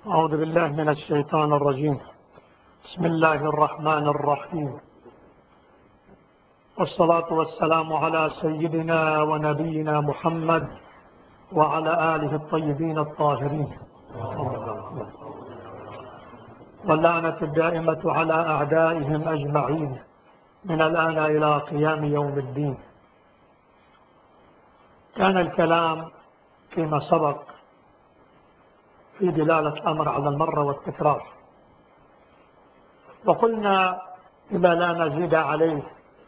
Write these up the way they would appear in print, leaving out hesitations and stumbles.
أعوذ بالله من الشيطان الرجيم. بسم الله الرحمن الرحيم، والصلاة والسلام على سيدنا ونبينا محمد وعلى آله الطيبين الطاهرين، واللعنة الدائمة على أعدائهم أجمعين من الآن إلى قيام يوم الدين. كان الكلام فيما سبق في دلالة الأمر على المرة والتكرار، وقلنا إذا لا نزيد عليه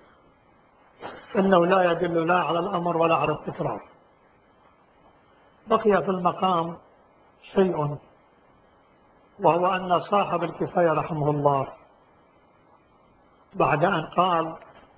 إنه لا يدل لا على الأمر ولا على التكرار. بقي في المقام شيء، وهو أن صاحب الكفاية رحمه الله بعد أن قال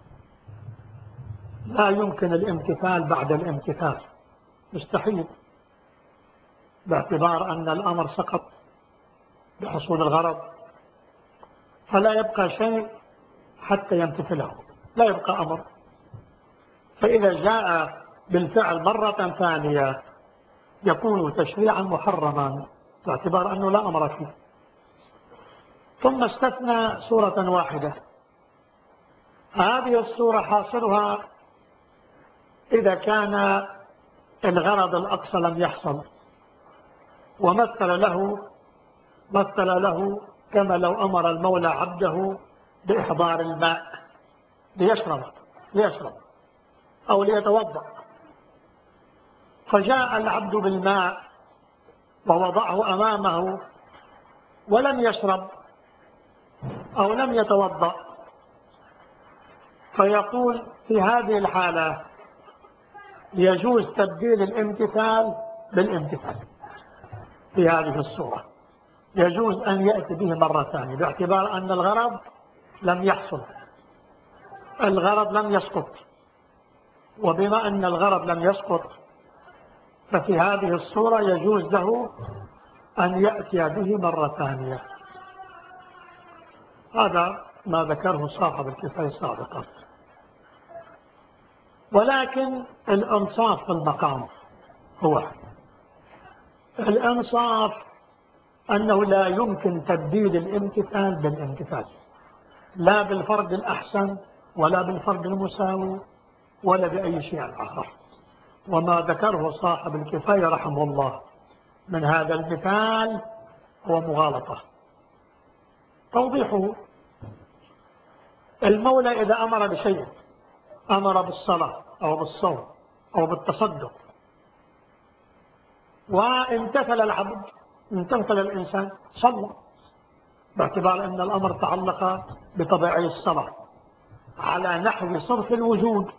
لا يمكن الامتثال بعد الامتثال، مستحيل، باعتبار أن الأمر سقط بحصول الغرض، فلا يبقى شيء حتى يمتثله، لا يبقى أمر. فإذا جاء بالفعل مرة ثانية يكون تشريعا محرما باعتبار أنه لا أمر فيه. ثم استثنى صورة واحدة، هذه الصورة حاصلها إذا كان الغرض الأقصى لم يحصل، ومثل له كما لو أمر المولى عبده بإحضار الماء ليشرب أو ليتوضأ، فجاء العبد بالماء ووضعه أمامه ولم يشرب أو لم يتوضأ، فيقول في هذه الحالة يجوز تبديل الامتثال بالامتثال. في هذه الصورة يجوز أن يأتي به مرة ثانية باعتبار أن الغرض لم يحصل، الغرض لم يسقط، وبما أن الغرض لم يسقط ففي هذه الصورة يجوز له أن يأتي به مرة ثانية. هذا ما ذكره صاحب الكفاية سابقا. ولكن الإنصاف في المقام هو الإنصاف أنه لا يمكن تبديل الامتثال بالامتثال، لا بالفرد الأحسن ولا بالفرد المساوي ولا بأي شيء آخر. وما ذكره صاحب الكفاية رحمه الله من هذا المثال هو مغالطة. توضيحه: المولى إذا أمر بشيء، أمر بالصلاة أو بالصوم أو بالتصدق، وامتثل العبد، امتثل الإنسان، صلى، باعتبار أن الأمر تعلق بطبيعي الصلاة على نحو صرف الوجود.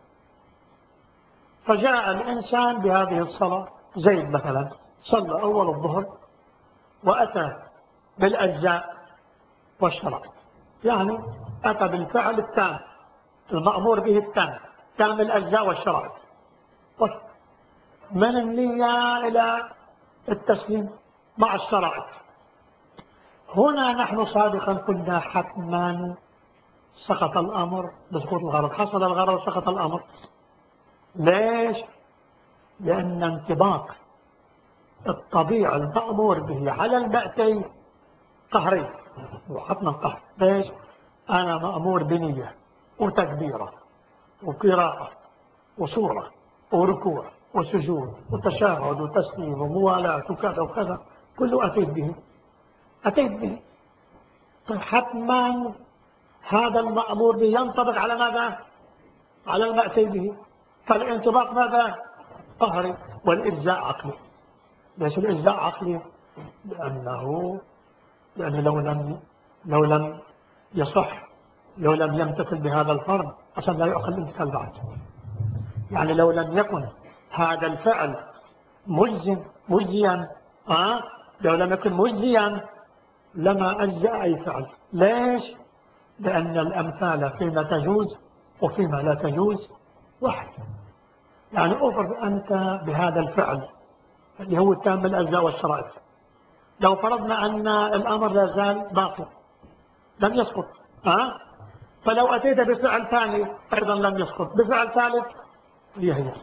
فجاء الإنسان بهذه الصلاة، زيد مثلا صلى أول الظهر وأتى بالأجزاء والشرائط، يعني أتى بالفعل التام المأمور به التام، تام الأجزاء والشرائط، من النية إلى التسليم مع الشرائط. هنا نحن سابقا قلنا حتما سقط الأمر بسقوط الغرض، حصل الغرض سقط الأمر. ليش؟ لأن انطباق الطبيعة المأمور به على المأتي قهري، وحتما القهر. ليش؟ أنا مأمور بنية وتكبيرة وقراءة وصورة وركوع وسجود وتشهد وتسليم وموالاة وكذا وكذا، كله أتيت به. حتما هذا المأمور به ينطبق على ماذا؟ على المأتي به. فالانطباق ماذا؟ قهري، والإجزاء عقلي. ليش الإجزاء عقلي؟ لأنه لو لم يصح، لو لم يمتثل بهذا الفرض عشان لا يؤخذ الامتثال بعد. يعني لو لم يكن هذا الفعل مجزيا، لو لم يكن مجزيا لما أجزأ أي فعل. ليش؟ لأن الأمثال فيما تجوز وفيما لا تجوز واحد. يعني أفرض أنت بهذا الفعل اللي هو التام الأجزاء والشرائط، لو فرضنا أن الأمر لا زال باقي لم يسقط، فلو أتيت بفعل ثاني أيضا لم يسقط، بفعل ثالث يهيئ.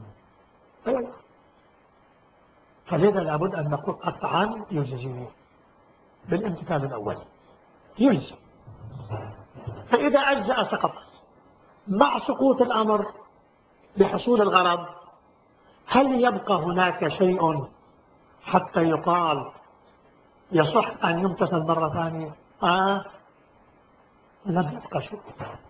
فلذا لابد أن نقول قطعا يجزي. بالامتثال الأول يجزي. فإذا أجزأ سقط مع سقوط الأمر بحصول الغرض، هل يبقى هناك شيء حتى يقال يصح أن يمتثل مرة ثانية؟ لم يبقى شيء.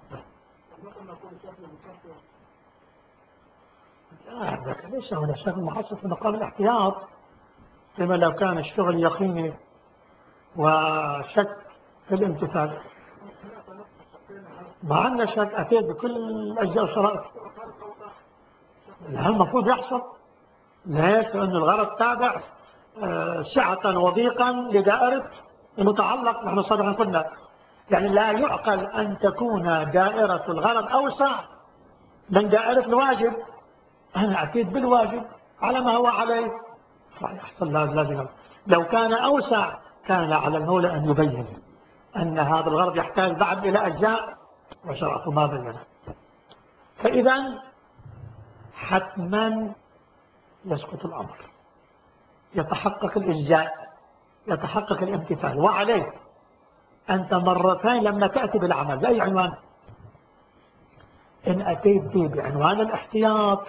ليس هنا شغل محصل في مقام الاحتياط، لما لو كان الشغل يقيني وشك في الامتثال. مع أن شك أتيت بكل أجزاء الشرائط، هل المفروض يحصل؟ ليش؟ لأن الغرض تابع سعة وضيقا لدائرة المتعلق. نحن سابقا قلنا يعني لا يعقل أن تكون دائرة الغرض أوسع من دائرة الواجب. أنا أتيت بالواجب على ما هو عليه، فيحصل لازم. لو كان أوسع كان على المولى أن يبين أن هذا الغرض يحتاج بعد إلى أجزاء، وشرعه ما بينه. فإذا حتما يسقط الأمر، يتحقق الإجزاء، يتحقق الامتثال. وعليه أنت مرتين لما تأتي بالعمل بأي عنوان، إن أتيت به بعنوان الاحتياط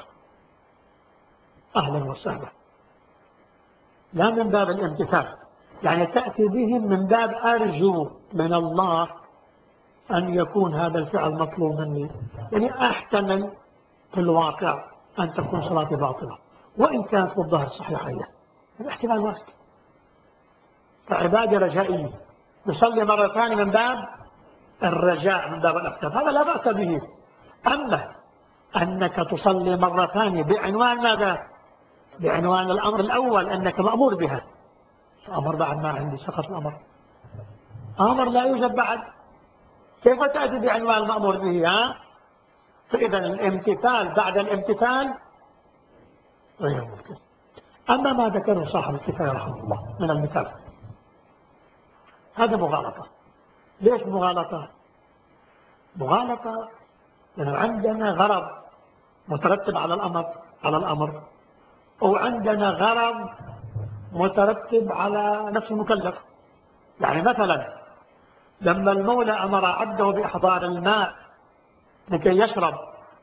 أهلا وسهلا، لا من باب الامتثال، يعني تأتي به من باب أرجو من الله أن يكون هذا الفعل مطلوب مني. يعني أحتمل في الواقع أن تكون صلاتي باطلة وإن كانت في الظهر صحيحة، الاحتمال واسع. فعبادة رجائية يصلي مرة ثانية من باب الرجاء، من باب الاحتمال، هذا لا بأس به. أما أنك تصلي مرة ثانية بعنوان ماذا؟ بعنوان الأمر الأول أنك مأمور بها. أمر بعد ما عندي، سقط الأمر، أمر لا يوجد بعد، كيف تأتي بعنوان المأمور به؟ فإذا الامتثال بعد الامتثال غير ممكن. أما ما ذكره صاحب الكفاية رحمه الله من المثال، هذا مغالطة. ليش مغالطة؟ مغالطة لأنه عندنا غرض مترتب على الأمر، وعندنا غرض مترتب على نفس المكلف. يعني مثلا لما المولى أمر عبده بإحضار الماء لكي يشرب،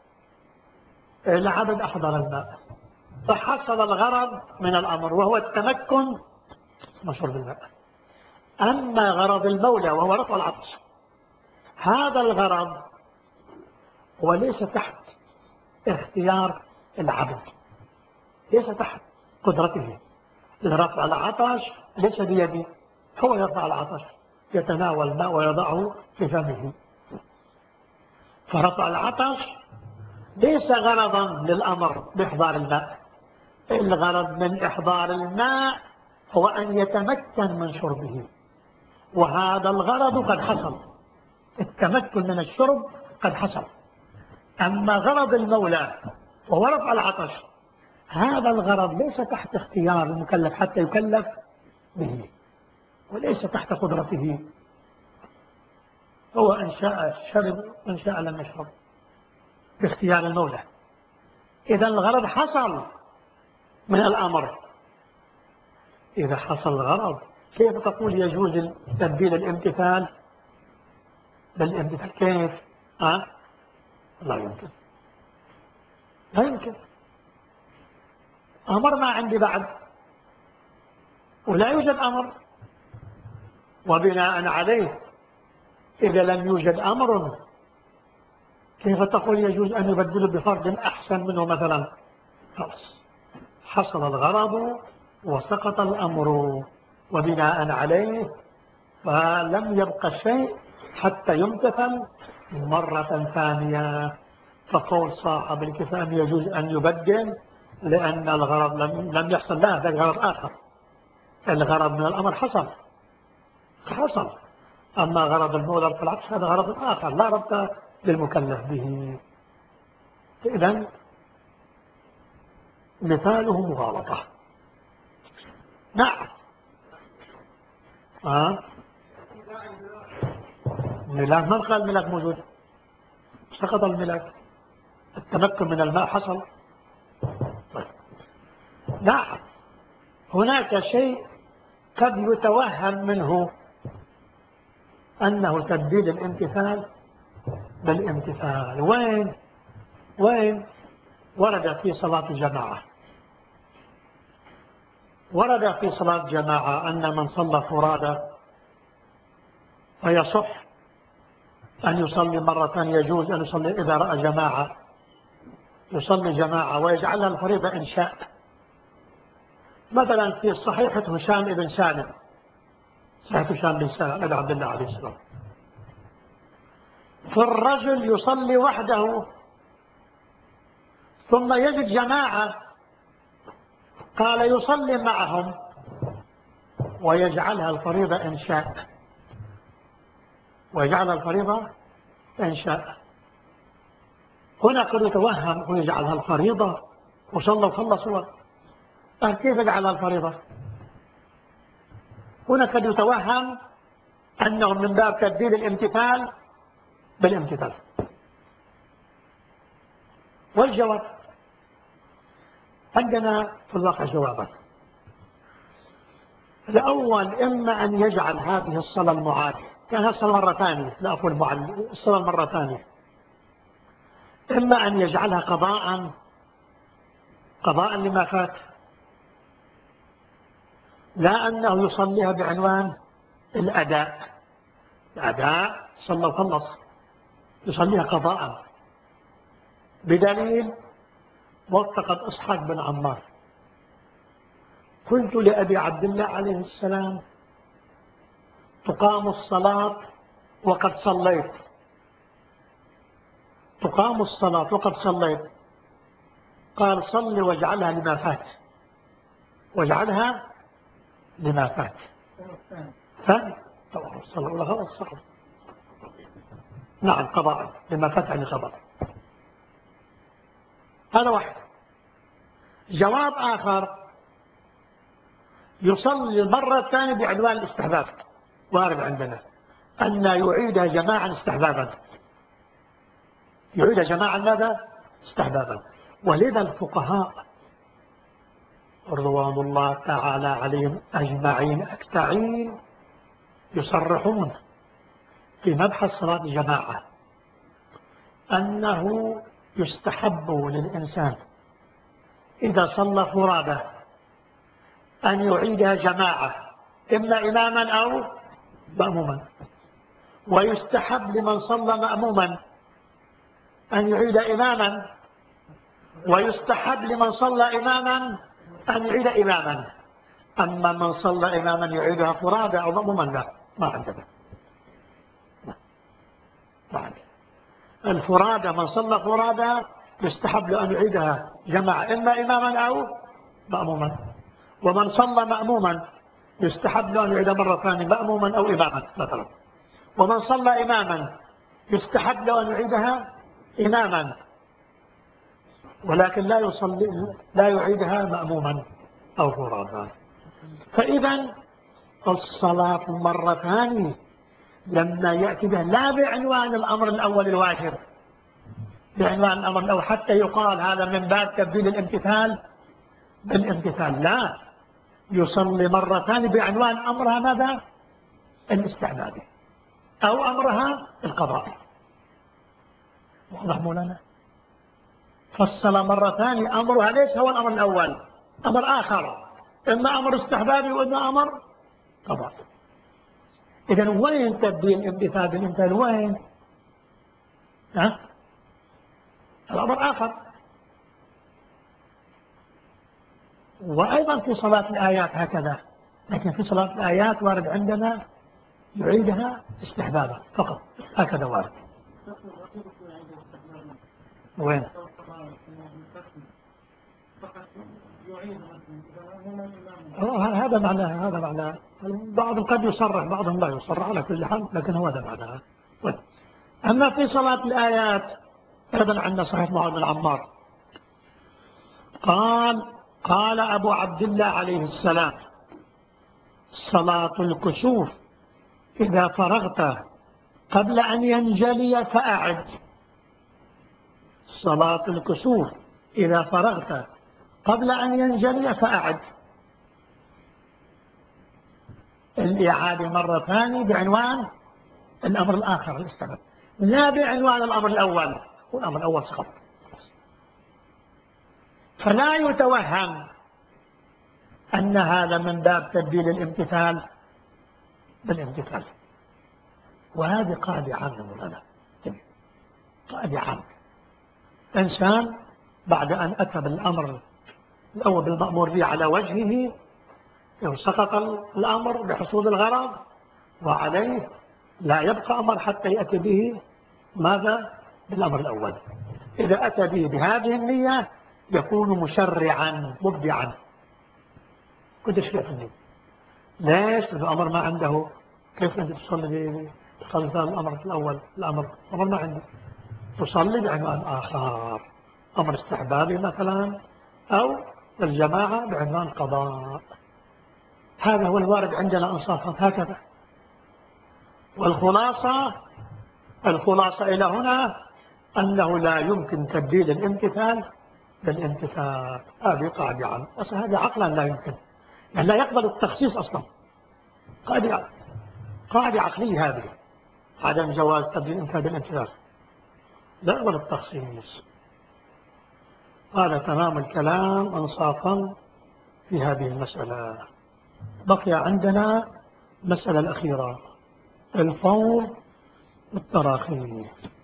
العبد أحضر الماء، فحصل الغرض من الأمر وهو التمكن من شرب الماء. أما غرض المولى وهو رفع العطش، هذا الغرض هو ليس تحت اختيار العبد، ليس تحت قدرته. رفع العطش ليس بيده، هو يرفع العطش، يتناول الماء ويضعه في فمه. فرفع العطش ليس غرضا للأمر بإحضار الماء. الغرض من إحضار الماء هو أن يتمكن من شربه، وهذا الغرض قد حصل، التمكن من الشرب قد حصل. أما غرض المولى وهو رفع العطش، هذا الغرض ليس تحت اختيار المكلف حتى يكلف به، وليس تحت قدرته. هو إن شاء شرب وإن شاء لم يشرب باختيار المولى. إذا الغرض حصل من الأمر. إذا حصل الغرض كيف تقول يجوز تبديل الامتثال بالامتثال؟ كيف؟ لا يمكن، لا يمكن. أمر ما عندي بعد ولا يوجد أمر، وبناء عليه إذا لم يوجد أمر كيف تقول يجوز أن يبدل بفرد أحسن منه مثلا؟ خلاص حصل الغرض وسقط الأمر، وبناء عليه فلم يبقى شيء حتى يمتثل مرة ثانية. فقول صاحب الكفاية أن يجوز أن يبدل لأن الغرض لم يحصل له، هذا غرض آخر. الغرض من الأمر حصل، أما غرض المولى في العطش هذا غرض آخر لا ربط للمكلف به. إذن مثاله مغالطة. نعم. ملاك، من قال الملاك موجود؟ سقط الملاك، التمكن من الماء حصل. نعم، هناك شيء قد يتوهم منه أنه تبديل الامتثال بالامتثال. وين ورد في صلاة الجماعة، ورد في صلاة الجماعة أن من صلى فرادى فيصح أن يصلي مرة، يجوز أن يصلي إذا رأى جماعة يصلي جماعة ويجعلها الفريضة إن شاء. مثلا في صحيحة هشام بن سالم، صحيحة هشام بن سالم أبي عبد الله عليه السلام، فالرجل يصلي وحده ثم يجد جماعة، قال يصلي معهم ويجعلها الفريضة إن شاء، ويجعلها الفريضة إن شاء. هنا قد يتوهم ويجعلها الفريضة وصلى وخلصوا، كيف يجعلها الفريضة؟ هنا قد يتوهم أنه من باب تبديل الامتثال بالامتثال. والجواب عندنا في الواقع جوابات. الأول إما أن يجعل هذه الصلاة المعادة، كان الصلاة مرة ثانية، لا أقول الصلاة مرة ثانية، إما أن يجعلها قضاء لما فات، لا أنه يصليها بعنوان الأداء صلى وخلص، يصليها قضاء، بدليل وثقت إسحاق بن عمار: قلت لأبي عبد الله عليه السلام تقام الصلاة وقد صليت، تقام الصلاة وقد صليت، قال صل واجعلها لما فات، واجعلها لما فات. نعم قضاء لما فات عن قضاء. هذا واحد. جواب آخر: يصلي المرة الثانية بعنوان الاستحباب، وارد عندنا أن يعيدها جماعا استحبابا، يعيدها جماعا ماذا؟ استحبابا. ولذا الفقهاء رضوان الله تعالى عليهم أجمعين أكتعين يصرحون في مبحث صلاة الجماعة أنه يستحب للإنسان إذا صلى فرادى أن يعيدها جماعة، إما إماما أو مأموما، ويستحب لمن صلى مأموما أن يعيد إماما، ويستحب لمن صلى إماما أن يعيد إماما. أما من صلى إماما يعيدها فرادى أو مأموما لا، ما عندنا. الفرادى من صلى فرادى يستحب له أن يعيدها جماعة، إما إماما أو مأموما. ومن صلى مأموما يستحب له أن يعيد مرة ثانية مأموما أو إماما مثلا. ومن صلى إماما يستحب له أن يعيدها إماما، ولكن لا يعيدها مأموما أو فرادى. فإذا الصلاة مرة ثانية لما يأتي به لا بعنوان الأمر الأول الواجب، بعنوان الأمر الأول حتى يقال هذا من باب تبديل الامتثال بالامتثال، لا، يصلي مرة ثانية بعنوان أمرها ماذا؟ الاستحباب أو أمرها القضاء. واضح مولانا؟ فالصلاة مرة ثانية أمرها ليس هو الأمر الأول، أمر آخر، إما أمر استحبابي وإما أمر قضاء. إذن وين تبديل الامتثال بالامتثال؟ وين؟ الأمر آخر. وأيضا في صلاة الآيات هكذا، لكن في صلاة الآيات وارد عندنا يعيدها استحبابا فقط، هكذا وارد. وين؟ هذا معناه بعضهم قد يصرح بعضهم لا يصرح، على كل حال لكن هو هذا معناه. أما في صلاة الآيات أيضا عندنا صحيح معاذ بن عمار قال أبو عبد الله عليه السلام: صلاة الكسوف إذا فرغت قبل أن ينجلي فأعد. صلاة الكسوف إذا فرغت قبل أن ينجلي فأعد. الإعادة مرة ثانية بعنوان الأمر الآخر الاستمر، لا بعنوان الأمر الأول، والأمر الأول سقط. فلا يتوهم أن هذا من باب تبديل الامتثال بالامتثال. وهذه قاعدة عامة مولانا، قاعدة عامة. إنسان بعد أن أتى بالأمر الأول بالمأمور به على وجهه سقط الأمر بحصول الغرض، وعليه لا يبقى أمر حتى يأتي به ماذا؟ بالأمر الأول. إذا أتى به بهذه النية يكون مشرعا مبدعا. كنت شيء في النية. ليش؟ الأمر ما عنده. كيف أنت تصلي بقصد الأمر الأول؟ الأمر ما عندي. تصلي بعنوان آخر، أمر استحبابي مثلا، أو الجماعة بعنوان قضاء. هذا هو الوارد عندنا إنصافا هكذا. والخلاصة إلى هنا أنه لا يمكن تبديل الامتثال بالامتثال. هذه قاعدة عنه، أصلا هذا عقلا لا يمكن، يعني لا يقبل التخصيص أصلا. قاعدة عقلية هذه، عدم جواز تبديل الامتثال بالامتثال، لا يقبل التخصيص. هذا تمام الكلام انصافا في هذه المسألة. بقي عندنا المسألة الأخيرة، الفور والتراخي.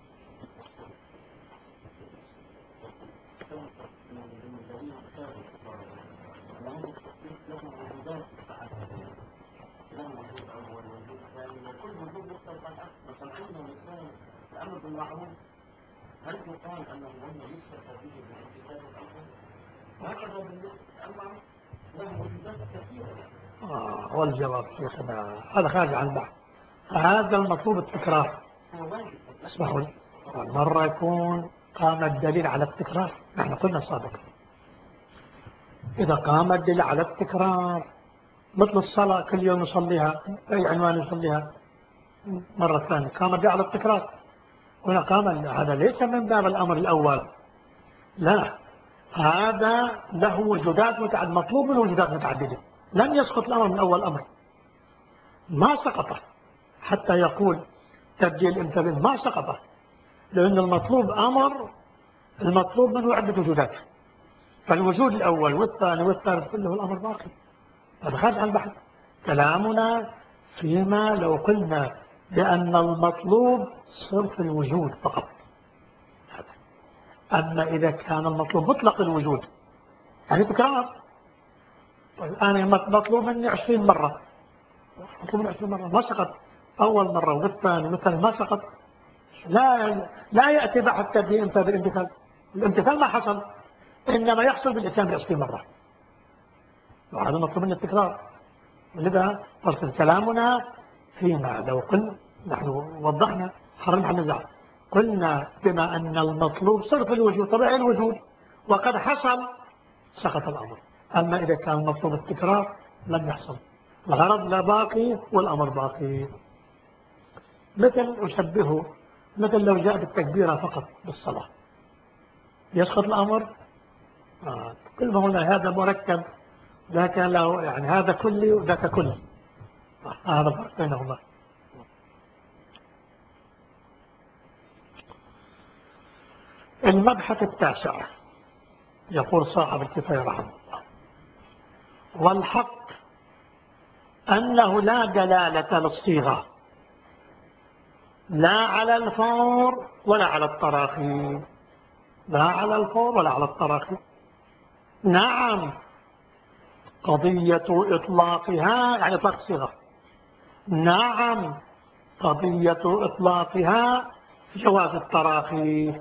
هل يقال أنه لم يكتفى به بالامتثال الأول؟ وهكذا بالأمر له وجودات كثيرة. والجواب شيخنا هذا خارج عن البحث. هذا المطلوب التكرار. اسمحوا لي، مرة يكون قام الدليل على التكرار، نحن قلنا سابقا إذا قام الدليل على التكرار مثل الصلاة كل يوم نصليها، أي عنوان نصليها مرة ثانية، قام الدليل على التكرار. هنا قام هذا ليس من باب الأمر الأول، لا، هذا له وجودات متعددة، مطلوب من وجودات متعددة. لم يسقط الأمر من أول أمر، ما سقط حتى يقول تبديل امتثال، ما سقط، لأن المطلوب أمر، المطلوب منه عدة وجودات، فالوجود الأول والثاني والثالث كله الأمر باقي. هذا خارج عن البحث. كلامنا فيما لو قلنا بأن المطلوب صرف الوجود فقط. أما إذا كان المطلوب مطلق الوجود يعني تكرار، الآن مطلوب مني 20 مرة، مطلوب مني 20 مرة، ما سقط أول مرة والثاني والثالث ما سقط. لا يأتي بحث تبديل امتثال بالامتثال، الامتثال ما حصل، إنما يحصل بالإتيان ب20 مرة، وهذا مطلوب مني التكرار. ولذا فصل كلامنا فيما لو قلنا، نحن وضحنا حرمنا النزاع، قلنا بما أن المطلوب صرف الوجود طبيعي الوجود وقد حصل سقط الأمر. أما إذا كان المطلوب التكرار لم يحصل، الغرض لا باقي والأمر باقي. مثل أشبهه مثل لو جاء بالتكبيرة فقط بالصلاة يسقط الأمر. كل ما قلنا هذا مركب، ذاك له يعني هذا كلي وذاك كلي، هذا الفرق بينهما. المبحث التاسع يقول صاحب الكفاية رحمه الله: والحق أنه لا دلالة للصيغة لا على الفور ولا على التراخي، لا على الفور ولا على التراخي. نعم، قضية إطلاقها يعني إطلاق الصيغة، نعم، قضية إطلاقها جواز التراخي،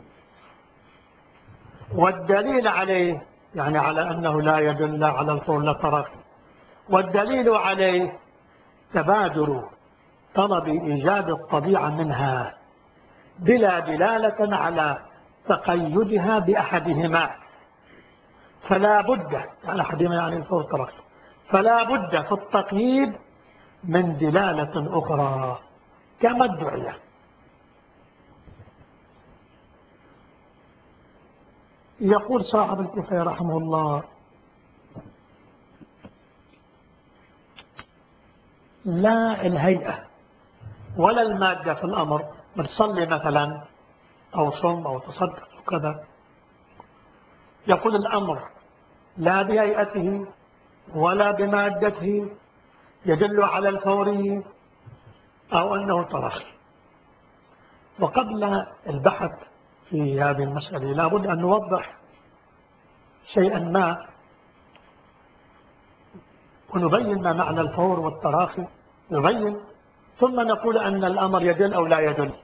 والدليل عليه يعني على أنه لا يدل على الفور ولا التراخي، والدليل عليه تبادر طلب إيجاد الطبيعة منها بلا دلالة على تقيدها بأحدهما، فلا بد يعني أحدهما يعني الفور والتراخي، فلا بد في التقييد من دلالة أخرى كما ادعي. يقول صاحب الكفاية رحمه الله: لا الهيئة ولا المادة في الأمر، بتصلي مثلا أو صم أو تصدق وكذا، يقول الأمر لا بهيئته ولا بمادته يدل على الفوري أو أنه تراخي. وقبل البحث في هذه المسألة لابد أن نوضح شيئا ما ونبين ما معنى الفور والتراخي، نبين ثم نقول أن الأمر يدل أو لا يدل.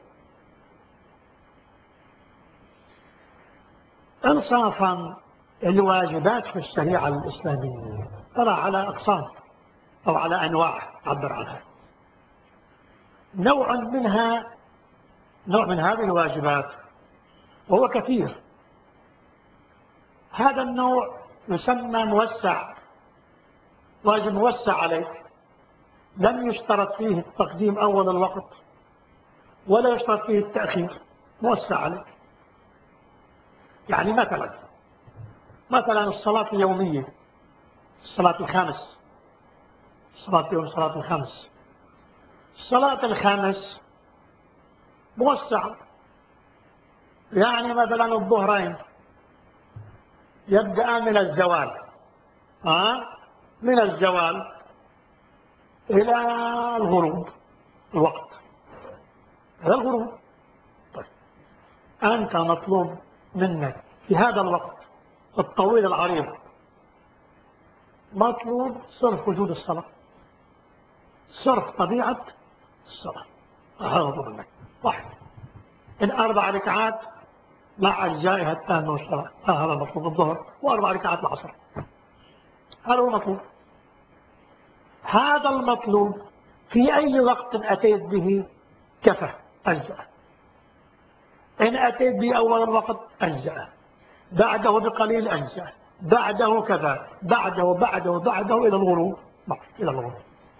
إنصافا الواجبات في الشريعة الإسلامية ترى على أقسام أو على أنواع عبر عنها. نوع من هذه الواجبات وهو كثير، هذا النوع يسمى موسع، واجب موسع عليك، لم يشترط فيه التقديم أول الوقت ولا يشترط فيه التأخير، موسع عليك. يعني مثلا الصلاة اليومية، الصلاة الخامس، صلاة يوم صلاة الخمس، الصلاة الخامس موسعة. يعني مثلا الظهرين يبدأ من الزوال، من الزوال إلى الغروب، الوقت إلى الغروب. طيب أنت مطلوب منك في هذا الوقت الطويل العريض، مطلوب صرف وجود الصلاة، صرف طبيعة الصلاة. هذا مطلوب منك. واحد إن 4 ركعات مع أجزائها التامة والصلاة، هذا مطلوب الظهر، و4 ركعات العصر، هذا هو مطلوب. هذا المطلوب في أي وقت أتيت به كفى أجزأ، إن أتيت به أول الوقت أجزأ، بعده بقليل أجزأ، بعده كذا، بعده إلى الغروب، إلى الغروب.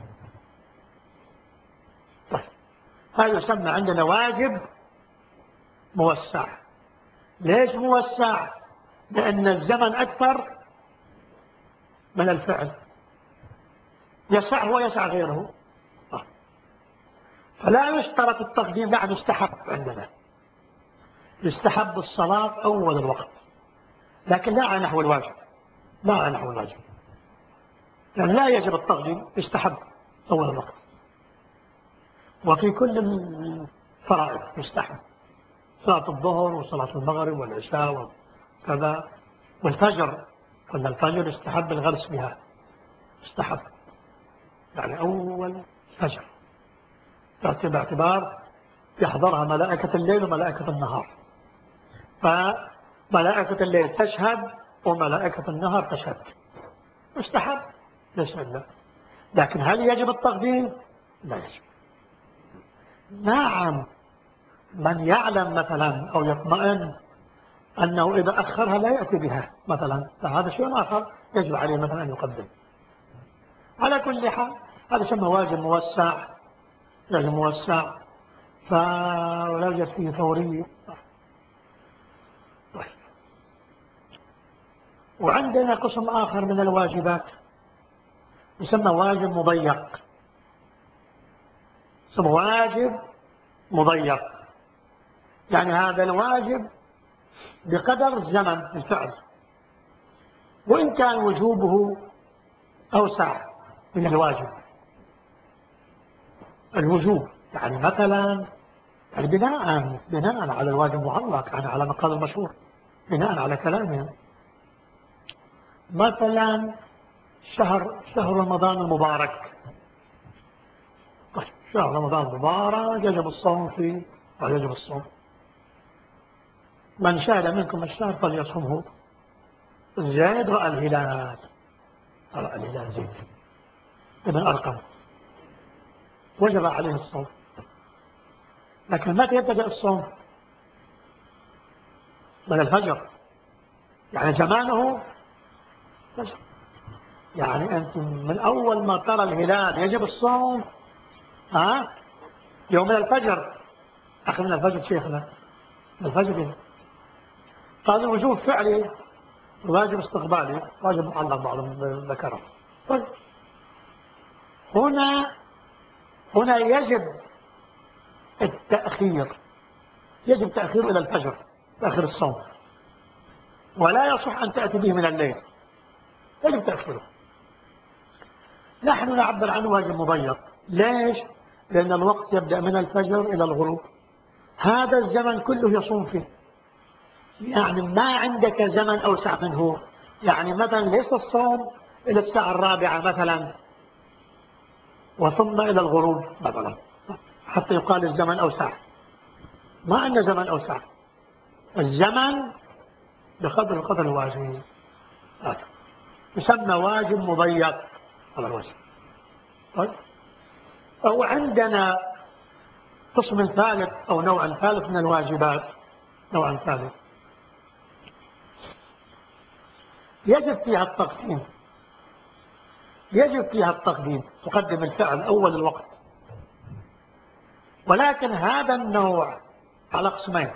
طيب هذا يسمى عندنا واجب موسع. ليش موسع؟ لأن الزمن أكثر من الفعل، يسعه ويسع غيره، فلا يشترط التقديم، لا يستحب عندنا، يستحب الصلاة أول الوقت، لكن لا على نحو الواجب، لا على نحو الواجب، يعني لا يجب التقديم، يستحب أول الوقت. وفي كل الفرائض يستحب، صلاة الظهر وصلاة المغرب والعشاء وكذا، والفجر، قلنا الفجر يستحب الغرس بها، يستحب يعني أول فجر، باعتبار يحضرها ملائكة الليل وملائكة النهار، فملائكة الليل تشهد وملائكة النهار تشهد، مستحب ليس إلا. لكن هل يجب التقديم؟ لا يجب. نعم، من يعلم مثلا أو يطمئن أنه إذا أخرها لا يأتي بها مثلا، فهذا شيء آخر يجب عليه مثلا أن يقدم. على كل حال هذا يسمى واجب موسع، واجب موسع، فلا يوجد فيه فورية. طيب. وعندنا قسم آخر من الواجبات يسمى واجب مضيق، يسمى واجب مضيق، يعني هذا الواجب بقدر زمن الفعل، وإن كان وجوبه أوسع من الواجب. الوجوب يعني مثلا يعني بناء على الواجب معلق، يعني على مقال المشهور، بناء على كلامهم. مثلا شهر رمضان المبارك، طيب شهر رمضان المبارك يجب الصوم فيه ويجب الصوم، من شهد منكم الشهر فليصمه. زيد رأى الهلال، زيد ابن أرقم، وجب عليه الصوم. لكن متى يبتدأ الصوم؟ من الفجر، يعني زمانه فجر. يعني أنتم من أول ما ترى الهلال يجب الصوم، يوم من الفجر، أخي من الفجر شيخنا، من الفجر. هذا وجوب فعلي، واجب استقبالي، واجب معلق بعضهم ذكره. طيب هنا هنا يجب التأخير، يجب تأخير إلى الفجر، تأخير الصوم، ولا يصح أن تأتي به من الليل، يجب تأخيره. نحن نعبر عنه واجب مضيق. ليش؟ لأن الوقت يبدأ من الفجر إلى الغروب، هذا الزمن كله يصوم فيه، يعني ما عندك زمن أوسع منه. يعني مثلا ليس الصوم إلى الساعة 4 مثلا وثم إلى الغروب مثلا حتى يقال الزمن أوسع، ما عندنا زمن أوسع، الزمن بقدر الواجب، يسمى واجب مضيق على الوجه. طيب، أو عندنا قسم ثالث أو نوع ثالث من الواجبات، نوع ثالث يجب فيها التقديم، يجب فيها التقديم، تقدم الفعل أول الوقت، ولكن هذا النوع على قسمين.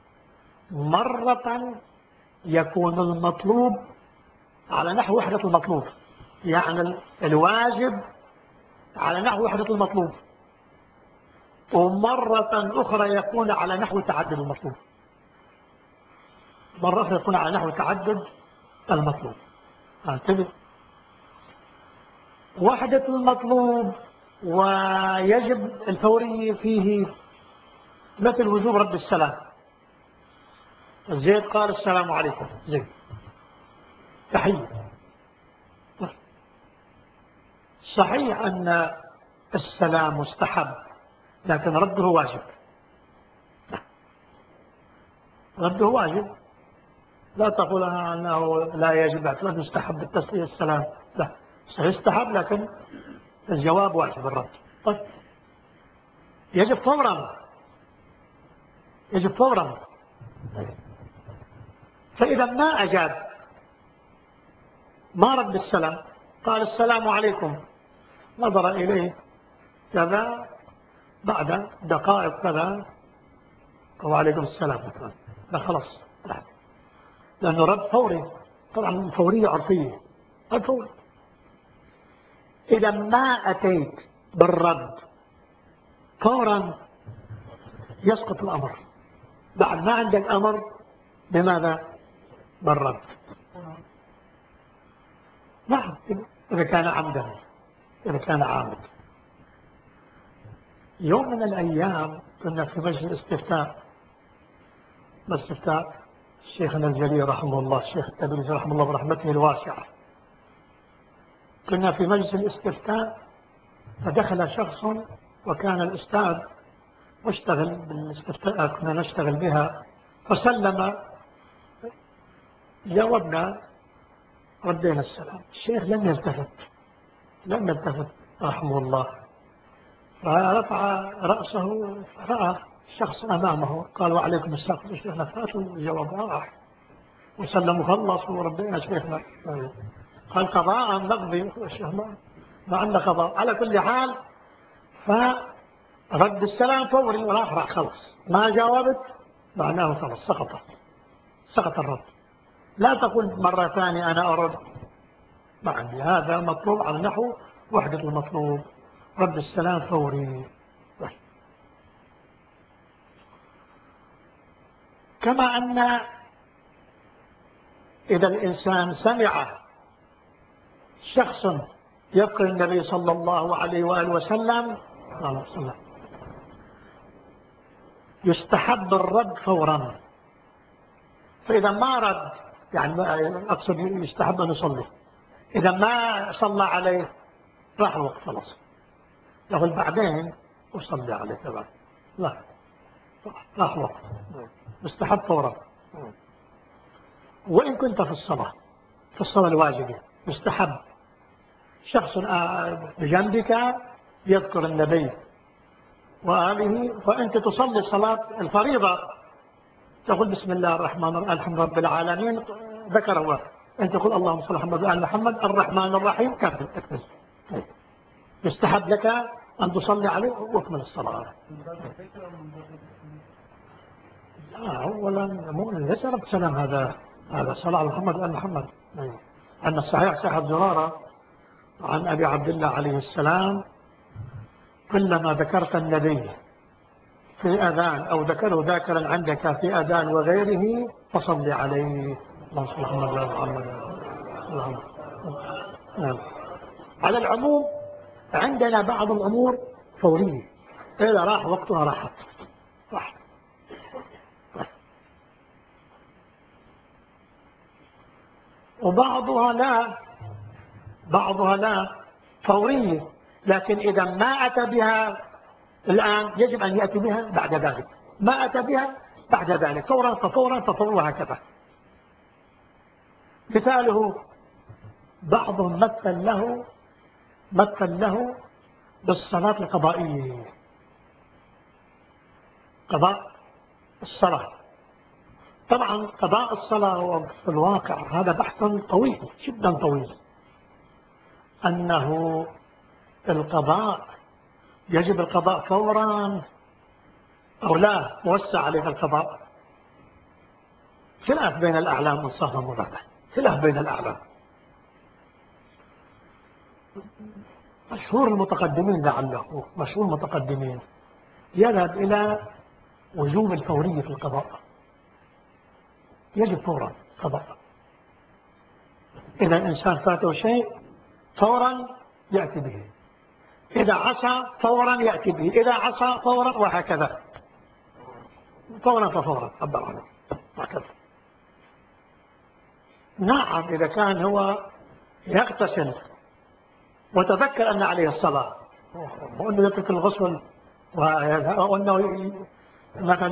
مرة يكون المطلوب على نحو وحدة المطلوب، يعني الواجب على نحو وحدة المطلوب، ومرة أخرى يكون على نحو تعدد المطلوب، مرة أخرى يكون على نحو تعدد المطلوب. انتبه، وحدة المطلوب ويجب الفوري فيه مثل وجوب رد السلام. زيد قال السلام عليكم، زيد تحية، صحيح أن السلام مستحب لكن رده واجب، رده واجب، لا تقول أنه لا يجب اعتماد مستحب بالتسلية السلام، لا، سيستحب لكن الجواب واجب الرد. طيب، يجب فورا، يجب فورا. فإذا ما أجاب، ما رد السلام، قال السلام عليكم، نظر إليه كذا بعد دقائق كذا وعليكم السلام مثلا، لا خلاص، لا، لأنه رد فوري، طبعا فورية عرفية، رد فوري. إذا ما أتيت بالرد فورا يسقط الأمر، بعد ما عندك أمر بماذا؟ بالرد. نعم، إذا كان عمدا، إذا كان عامد. يوم من الأيام كنا في مجلس الاستفتاء، باستفتاء شيخنا الجليل رحمه الله، الشيخ التبريزي رحمه الله برحمته الواسعة. كنا في مجلس الاستفتاء فدخل شخص، وكان الأستاذ مشتغل بالاستفتاء كنا نشتغل بها، فسلم، جاوبنا، ردينا السلام. الشيخ لم يلتفت رحمه الله، فرفع رأسه، رأى شخص أمامه، قال وعليكم السلام. الشيخ نفاته وجواب راح وسلم وخلص وردينا شيخنا. قال قضاء نقضي، الشيخ ما عندنا قضاء. على كل حال فرد السلام فوري وراح خلص، ما جاوبت معناه خلص، سقط الرد. لا تقول مرة ثانية أنا أرد، ما عندي، هذا مطلوب على نحو وحدة المطلوب، رد السلام فوري. كما أن إذا الإنسان سمع شخص يذكر النبي صلى الله عليه وآله وسلم يستحب الرد فورا، فإذا ما رد، يعني أقصد يستحب أن يصلي، إذا ما صلى عليه راح الوقت خلاص، يقول بعدين أصلي عليه كذا، لا، راح الوقت، مستحب فورا. وإن كنت في الصلاة الواجبة مستحب شخص بجنبك يذكر النبي وآله، فأنت تصلي صلاة الفريضة تقول بسم الله الرحمن الرحيم الحمد رب العالمين، ذكره، أنت تقول اللهم صل على محمد وآل محمد الرحمن الرحيم، اكمل. يستحب لك أن تصلي عليه واكمل الصلاة. لا، أولا ليس رد سلام، هذا صلاة على محمد وآل محمد. أن الصحيح صحيح زرارة عن أبي عبد الله عليه السلام كلما ذكرت النبي في أذان أو ذكره ذاكرا عندك في أذان وغيره فصل عليه. اللهم صل على محمد. اللهم نعم. على العموم عندنا بعض الأمور فورية، إذا راح وقتها راحت راح. وبعضها لا فورية، لكن إذا ما أتى بها الآن يجب أن يأتي بها بعد ذلك، ما أتى بها بعد ذلك فورا ففورا ففورا وهكذا. مثاله بعضهم مثل له بالصلاة القضائية، قضاء الصلاة. طبعا قضاء الصلاة في الواقع هذا بحث طويل جدا طويل، أنه القضاء يجب القضاء فورا أو لا موسع عليه القضاء. خلاف بين الأعلام والصحة مرة، خلاف بين الأعلام. مشهور المتقدمين لعله مشهور المتقدمين يذهب إلى وجوب الفورية في القضاء، يجب فورا قضاء. إذا الإنسان فاته شيء فورا يأتي به، إذا عصى فورا يأتي به، إذا عصى فورا وهكذا، فورا ففورا عبر عنه وهكذا. نعم إذا كان هو يغتسل وتذكر أن عليه الصلاة وأنه يترك الغسل وأنه مثلا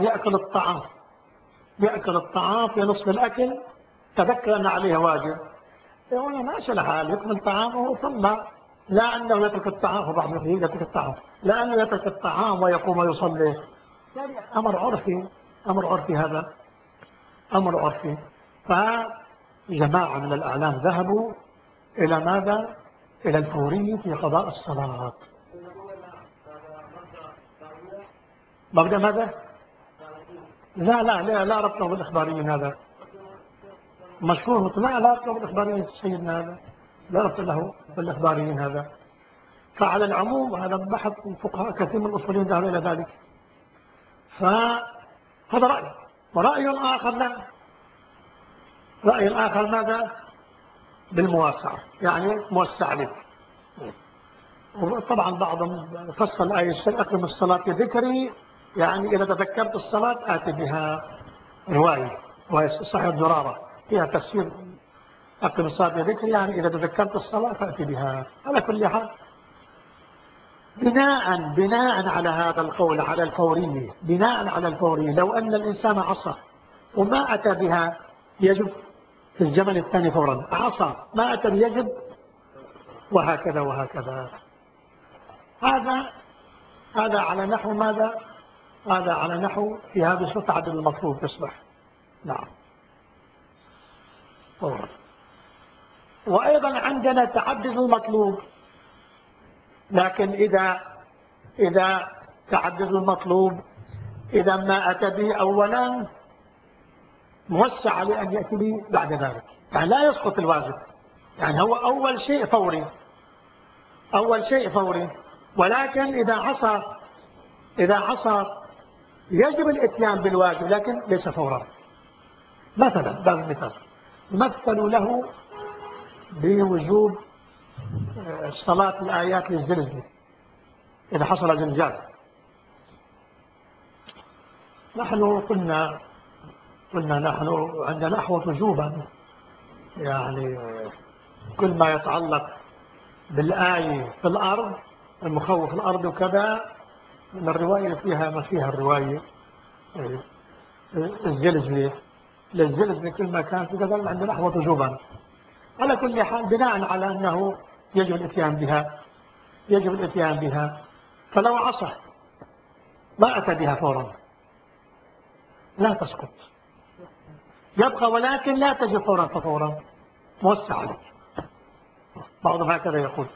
يأكل الطعام في نصف الأكل، تذكر أن عليه واجب، يقول ماشي الحال يكمل طعامه، ثم لا أنه يترك الطعام وبعض يترك الطعام، لا أنه يترك الطعام ويقوم ويصلي، يعني أمر عرفي هذا أمر عرفي. فجماعة من الأعلام ذهبوا إلى ماذا؟ إلى الفورية في قضاء الصلاة. مبدأ ماذا؟ لا ربطه بالإخباريين، هذا مشهور. لا ربطه بالإخباريين سيدنا، هذا لا ربط له بالإخباريين هذا. فعلى العموم هذا بحث الفقهاء كثير من الأصوليين ذهبوا إلى ذلك. فهذا رأي، ورأي آخر لا، رأي آخر ماذا؟ بالمواسعة، يعني موسع لك. وطبعا بعضهم فصل آية أقم الصلاة ذكري، يعني إذا تذكرت الصلاة آتي بها. رواية صحيح زرارة فيها تفسير أقم الصلاة ذكري، يعني إذا تذكرت الصلاة فأتي بها. على كل حال بناء على هذا القول على الفورية، بناء على الفورية لو أن الإنسان عصى وما أتى بها يجب في الزمن الثاني فورا، عصى ما أتى يجب، وهكذا وهكذا. هذا على نحو ماذا؟ هذا على نحو في هذا الصورة تعدد المطلوب تصبح. نعم فورا. وأيضا عندنا تعدد المطلوب، لكن إذا تعدد المطلوب إذا ما أتى به أولا موسع عليه أن يأتي به بعد ذلك، يعني لا يسقط الواجب، يعني هو أول شيء فوري، ولكن إذا عصى يجب الإتيان بالواجب لكن ليس فورا. مثلا بعض المثال مثلوا له بوجوب صلاة الآيات للزلزال إذا حصل زلزال. نحن قلنا نحن عندنا أحوط وجوبا، يعني كل ما يتعلق بالآية في الأرض، المخوف الأرض وكذا، من الرواية فيها ما فيها الرواية. للزلزال كل ما كان في كذا عندنا أحوط وجوبا. على كل حال بناء على أنه يجب الإتيان بها، فلو عصى ما أتى بها فورا لا تسقط، يبقى، ولكن لا تجب فورا موسع عليك. بعضهم هكذا يقول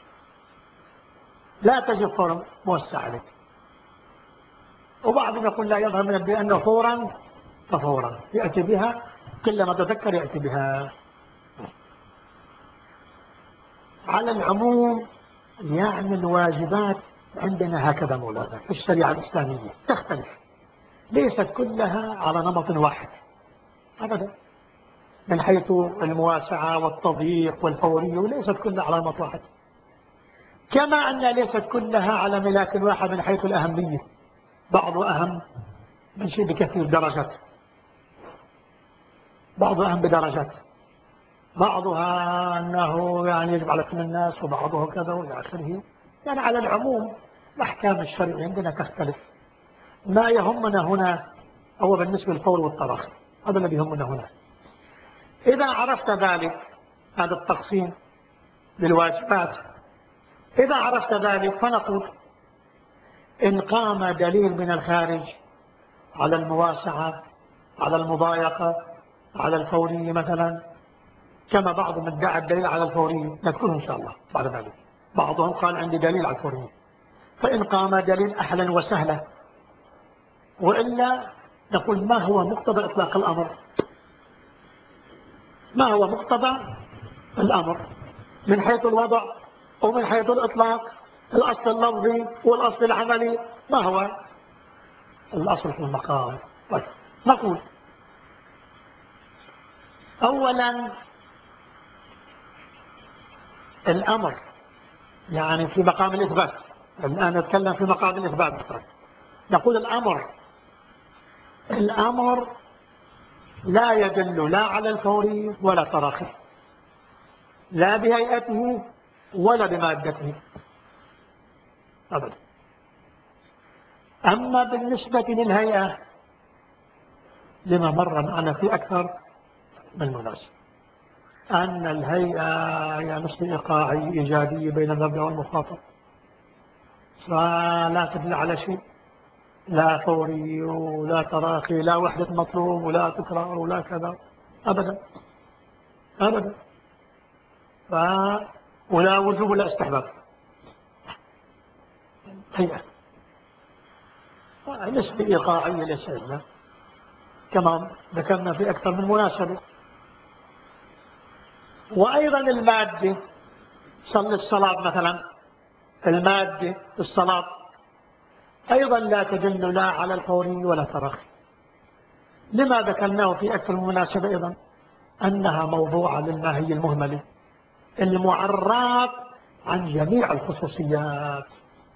لا تجب فورا موسع عليك، وبعضهم يقول لا، يظهر من البيئة أنه فورا ففورا يأتي بها، كلما تذكر يأتي بها. على العموم يعني الواجبات عندنا هكذا مولانا في الشريعة الإسلامية تختلف، ليست كلها على نمط واحد أبدا، من حيث المواسعة والتضييق والفورية، وليست كلها على نمط واحد، كما أن ليست كلها على ملاك واحد من حيث الأهمية، بعض أهم من شيء بكثير درجات، بعض أهم بدرجات، بعضها أنه يعني يجب على كل الناس، وبعضها كذا وإلى آخره. يعني على العموم الأحكام الشرعية عندنا تختلف. ما يهمنا هنا هو بالنسبة للفور والتراخي، هذا الذي يهمنا هنا. إذا عرفت ذلك، هذا التقسيم للواجبات، إذا عرفت ذلك فنقول إن قام دليل من الخارج على المواسعة، على المضايقة، على الفورية مثلا، كما بعضهم ادعى الدليل على الفورية، نذكره إن شاء الله بعد ذلك. بعضهم قال عندي دليل على الفورية، فإن قام دليل أهلا وسهلا، وإلا نقول ما هو مقتضى إطلاق الأمر، ما هو مقتضى الأمر من حيث الوضع ومن حيث الإطلاق، الأصل اللفظي والأصل العملي، ما هو الأصل في المقام. طيب نقول أولا الأمر يعني في مقام الإثبات، الآن نتكلم في مقام الإثبات. نقول الأمر لا يدل لا على الفوري ولا تراخي، لا بهيئته ولا بمادته أبدا. أما بالنسبة للهيئة لما مر معنا في أكثر من مناسبة، أن الهيئة هي مثل إيقاعية إيجابية بين المبدأ والمخاطب، فلا تدل على شيء، لا فوري ولا تراخي، لا وحدة مطلوب ولا تكرار ولا كذا أبدا أبدا، ولا وجوب ولا استحباب. هيئة نسبة إيقاعية ليس إلا، كما ذكرنا في أكثر من مناسبة. وأيضا المادة، صلي الصلاة مثلا، المادة في الصلاة أيضا لا تدل لا على الفوري ولا تراخي. لما ذكرناه في أكثر من مناسبة أيضا أنها موضوعة للماهية المهملة المعرات عن جميع الخصوصيات،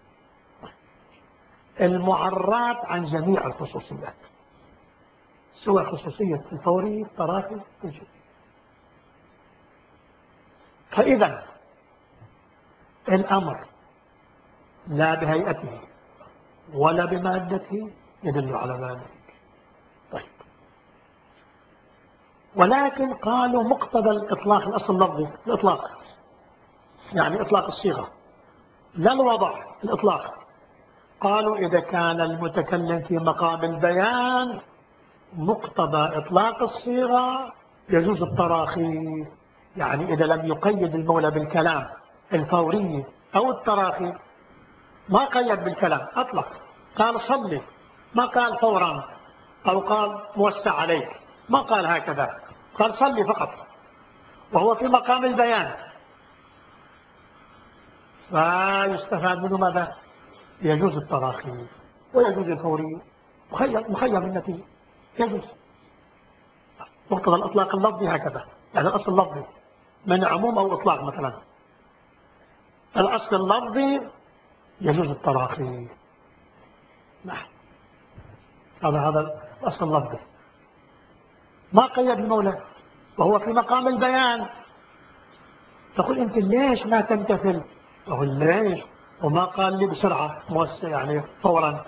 المعرات عن جميع الخصوصيات، سواء خصوصية الفوري التراخي كل شيء. فإذا الأمر لا بهيئته ولا بمادته يدل على ذلك. طيب، ولكن قالوا مقتضى الإطلاق، الأصل اللفظي الإطلاق، يعني إطلاق الصيغة لا الوضع، الإطلاق. قالوا إذا كان المتكلم في مقام البيان مقتضى إطلاق الصيغة يجوز التراخي، يعني إذا لم يقيد المولى بالكلام الفوري أو التراخي، ما قيد بالكلام، أطلق، قال صلي، ما قال فورا، أو قال موسع عليك، ما قال هكذا، قال صلي فقط، وهو في مقام البيان، فيستفاد منه ماذا؟ يجوز التراخي ويجوز الفوري، مخير النتيجة، يجوز. مقتضى الإطلاق اللفظي هكذا، يعني الأصل اللفظي من عموم أو إطلاق مثلا، الأصل اللفظي يجوز التراخي. نعم، هذا الأصل اللفظي، ما قيد المولى وهو في مقام البيان. تقول أنت ليش ما تمتثل؟ أقول ليش؟ وما قال لي بسرعة موسع يعني فورا،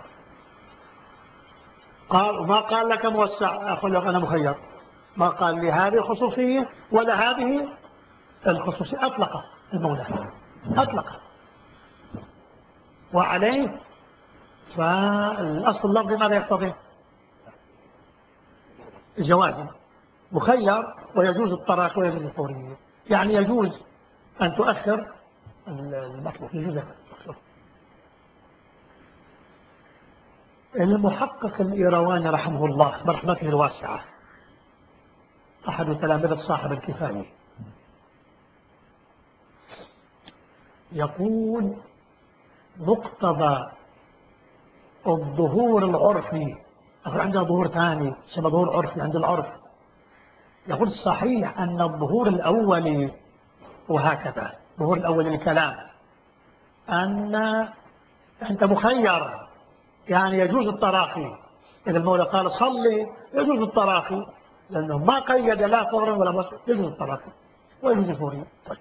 قال وما قال لك موسع، أقول لك أنا مخير، ما قال لي هذه خصوصية ولا هذه الخصوصية، أطلق المولى، أطلق، وعليه فالأصل اللفظي ماذا يقتضي؟ الجواز، مخير ويجوز التراخي ويجوز الفورية، يعني يجوز أن تؤخر المطلوب، يجوز أن تؤخر. المحقق الإيرواني رحمه الله برحمته الواسعة، أحد تلامذة صاحب الكفاية، يقول مقتضى الظهور العرفي، أقول عندها ظهور ثاني اسمه ظهور عرفي عند العرف، يقول صحيح أن الظهور الأولي وهكذا، الظهور الأولي للكلام أن أنت مخير، يعني يجوز التراخي، إذا المولى قال صلي يجوز التراخي، لأنه ما قيد لا فورا ولا بس، يجوز التراخي ويجوز الفوري. طيب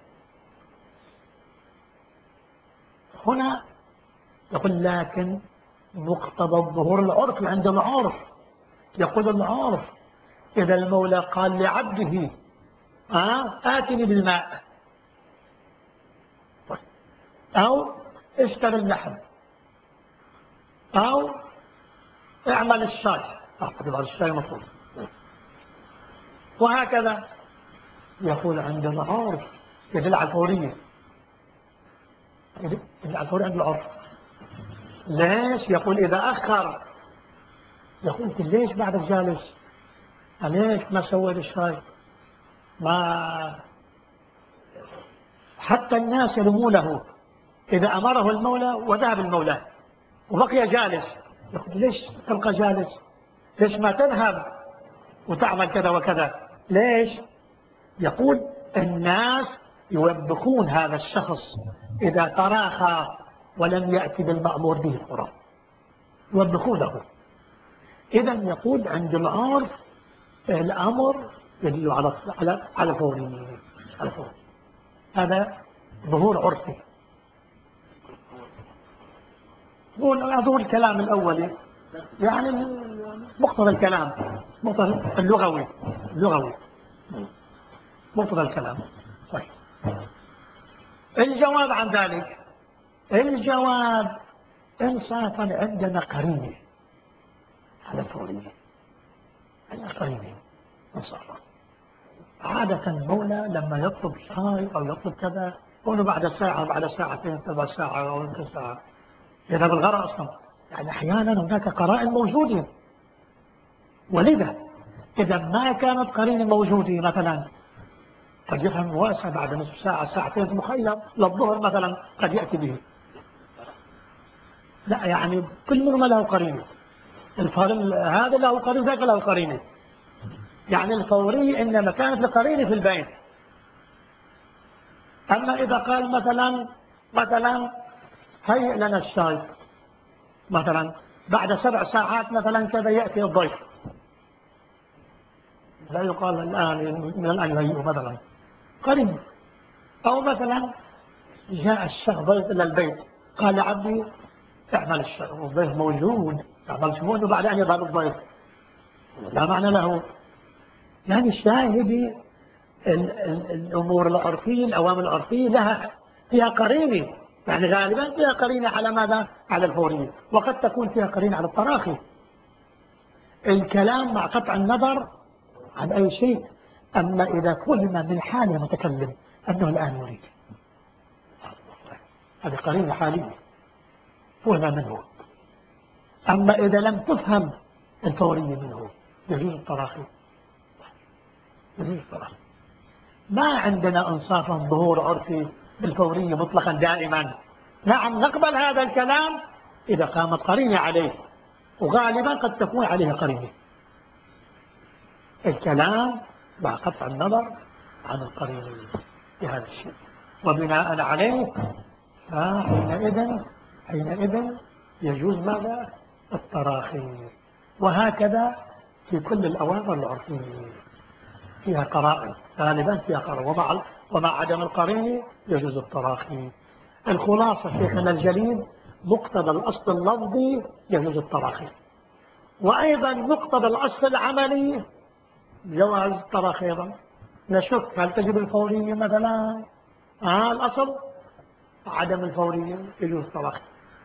هنا يقول لكن مقتضى الظهور العرفي عند العرف، يقول العرف إذا المولى قال لعبده آتني بالماء أو اشتري اللحم أو اعمل الشاي، أعتقد الشاي مطلوب، وهكذا يقول عند العرف يدل على الفورية، يدل على الفورية عند العرف. ليش؟ يقول إذا أخر، يقول أنت ليش بعدك جالس؟ ليش ما سويت الشاي؟ ما حتى الناس يلومونه إذا أمره المولى وذهب المولى وبقي جالس، يقول ليش تبقى جالس؟ ليش ما تذهب وتعمل كذا وكذا؟ ليش؟ يقول الناس يوبخون هذا الشخص إذا تراخى ولم يأتي بالمأمور به القرآن، يوبخونه. إذا يقول عند العرف الأمر يدل على الفوري، هذا ظهور عرفي. ظهور الكلام الأولي يعني مقتضى الكلام، مقتضى اللغوي مقتضى الكلام. طيب الجواب عن ذلك، الجواب إنصافا عندنا قرينة على الفورية، قرينة إنصافا. عادة المولى لما يطلب شاي أو يطلب كذا يقول بعد ساعة بعد ساعتين تبع ساعة أو يمكن ساعة، إذا بالغرض أصلا، يعني أحيانا هناك قرائن موجودة، ولذا إذا ما كانت قرينة موجودة مثلا قد يفهم واسع بعد نصف ساعة ساعتين مخير للظهر مثلا قد يأتي به، لا يعني كل منهما له قرينة، هذا له قرينة ذاك له قرينة، يعني الفوري إنما كانت لقرينة في البين. أما إذا قال مثلا هيئ لنا الشاي مثلا بعد 7 ساعات مثلا كذا يأتي الضيف، لا يقال الآن من الآن يهيئه مثلا قريب. أو مثلا جاء الشيخ ضيف إلى البيت قال عبدي اعمل الشيء والضيف موجود، اعمل شمونه بعد أن يذهب الضيف، لا معنى له. يعني الشاهد الأمور العرفية، الأوامر العرفية لها فيها قرينة، يعني غالبا فيها قرينة على ماذا؟ على الفورية، وقد تكون فيها قرينة على التراخي. الكلام مع قطع النظر عن أي شيء، أما إذا فهم من حال المتكلم أنه الآن يريد، هذه قرينة حالية فهم منه. أما إذا لم تفهم الفورية منه يجوز التراخي، يجوز التراخي. ما عندنا إنصافا ظهور عرفي بالفورية مطلقا دائما. نعم نقبل هذا الكلام إذا قامت قرينة عليه، وغالبا قد تكون عليه قرينة. الكلام مع قطع النظر عن القرينة في هذا الشيء، وبناء عليه حينئذ يجوز ماذا؟ التراخي. وهكذا في كل الأوامر العرفية فيها قرائن، غالبا فيها قرائن، ومع عدم القرينة يجوز التراخي. الخلاصة شيخنا الجليل مقتضى الأصل اللفظي يجوز التراخي، وأيضا مقتضى الأصل العملي جواز التراخي أيضا. نشك هل تجب الفورية مثلا؟ الأصل عدم الفورية يجوز التراخي،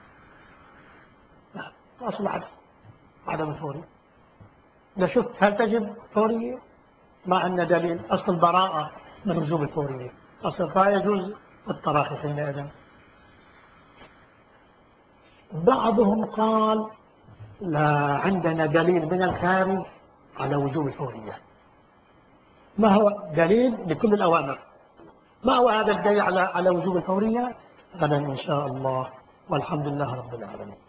الأصل عدم الفورية. نشك هل تجب فورية؟ مع أن دليل أصل البراءة من وجوب الفورية، أصل فيجوز التراخي حينئذ. بعضهم قال لا عندنا دليل من الخارج على وجوب الفورية. ما هو دليل لكل الأوامر؟ ما هو هذا الدليل على وجوب الفورية؟ غدا إن شاء الله والحمد لله رب العالمين.